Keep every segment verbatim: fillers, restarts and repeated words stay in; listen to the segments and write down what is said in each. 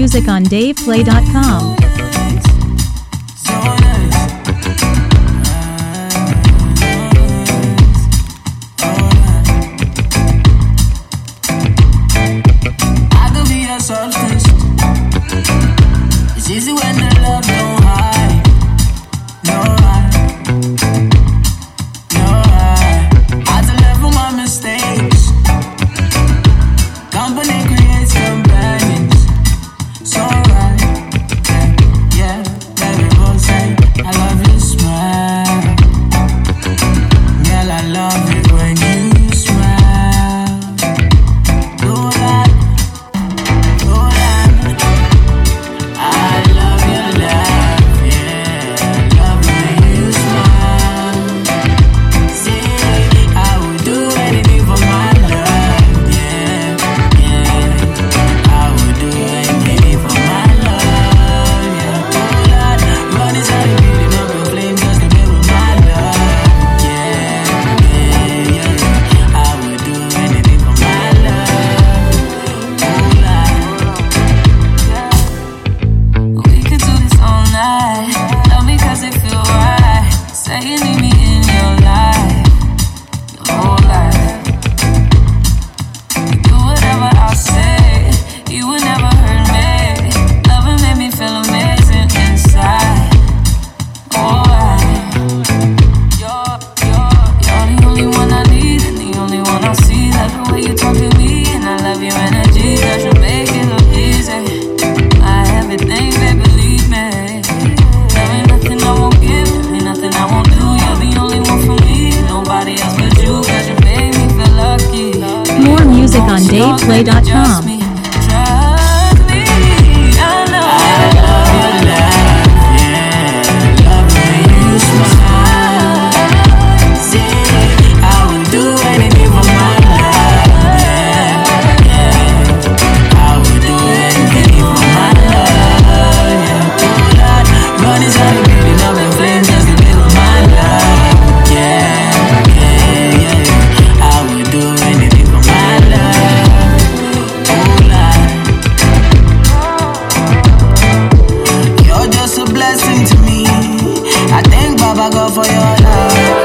music on dave play dot com. It's easy when the love don't hide. No hide, no hide. I had to learn from my mistakes. Company creates companions. So right, yeah, yeah. Baby, both say I love your smile. Girl, I love it when you smile. Do that, do that. I love your laugh, yeah. Love when you smile. See, I would do anything for my love, yeah, yeah. I would do anything for my love, yeah. Oh Lord, run inside of me, the love your flame just to be with my love, yeah, yeah, yeah. I would do anything for my love, oh Lord. We could do this all night. Love me cause it feel right. Say you need me in your life, your whole life. You do whatever I say, you would never hurt me. Loving made me feel amazing inside. Oh, I, you're, you're, you're the only one I need and the only one I see. Love the way you talk to me and I love your energy. That should make it look easy. My everything, baby, believe me. There ain't nothing I won't give, there ain't nothing I won't do. You're the only one for me, nobody else but you. Cause you made me feel lucky. More music on dave play dot Trust com. me, trust me, I know. I love your laugh, yeah. Love when you smile. See, I would do anything for my love, yeah, yeah. I would do anything for my love, yeah. Oh Lord, run inside of me, the love and flame just to be with my love, yeah, yeah, yeah. I would do anything for my love, oh Lord. You're just a blessing to me. I thank Baba God for your love,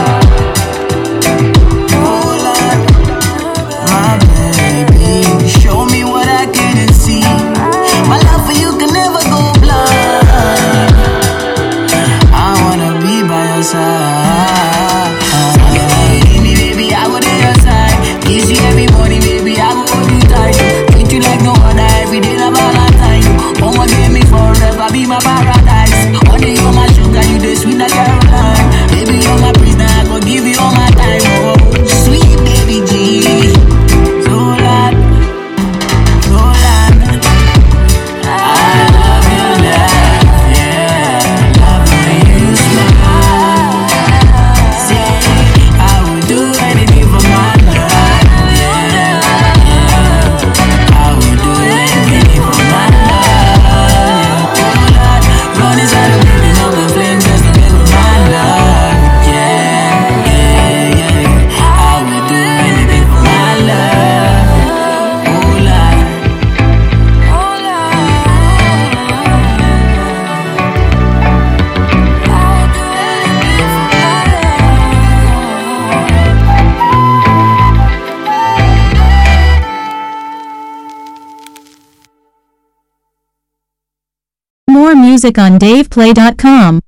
oh Lord. My baby, show me what I couldn't see. My love for you can never go blind. I wanna be by your side. You need me, baby, I go to your side. Kiss you every morning, baby, I go hold you tight. Treat you like no other, every day like Valentine. Mama gave me forever, be my paradise. Honey, you're my sugar, you the sweet like Caroline. Baby, you're my prisoner, I go give you all my time. Oh, sweet baby G. So loud, so loud. I love your laugh, yeah. Love when you smile. See, I would do anything for my love, yeah, yeah. I would do anything for my love, yeah. Oh Lord, run inside of me, the love and flame just to be with my love, yeah, yeah, yeah. I would do anything for my love, oh Lord, oh Lord. I would do anything for my love. More music on dave play dot com.